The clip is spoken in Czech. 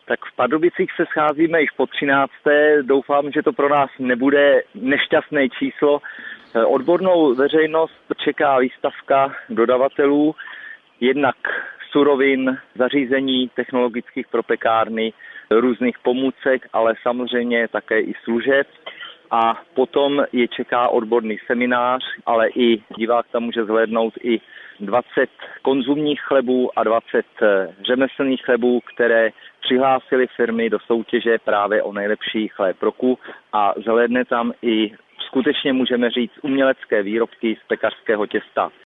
Tak v Pardubicích se scházíme již po 13. Doufám, že to pro nás nebude nešťastné číslo. Odbornou veřejnost čeká výstavka dodavatelů, jednak surovin, zařízení technologických pro pekárny, různých pomůcek, ale samozřejmě také i služeb. A potom je čeká odborný seminář, ale i divák tam může zhlédnout i 20 konzumních chlebů a 20 řemeslných chlebů, které přihlásily firmy do soutěže právě o nejlepší chléb roku a zhlédne tam i skutečně můžeme říct umělecké výrobky z pekařského těsta.